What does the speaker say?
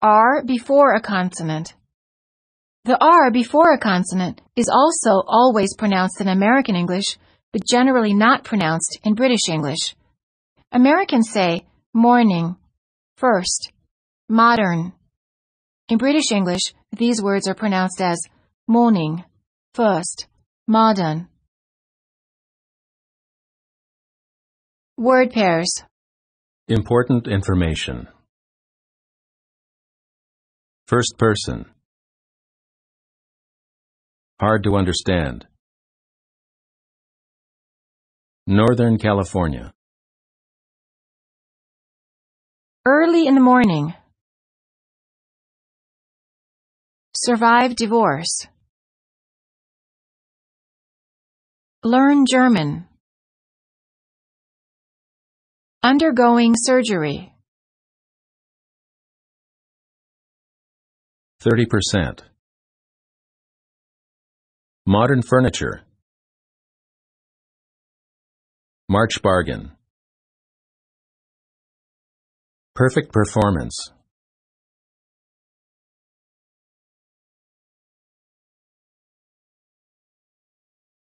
R before a consonant. The R before a consonant is also always pronounced in American English, but generally not pronounced in British English. Americans say morning, first, modern. In British English, these words are pronounced as morning, first, modern. Word pairs. Important information. First person. Hard to understand. Northern California. Early in the morning. Survive divorce. Learn German. Undergoing surgery. 30%. Modern furniture. March bargain. Perfect performance.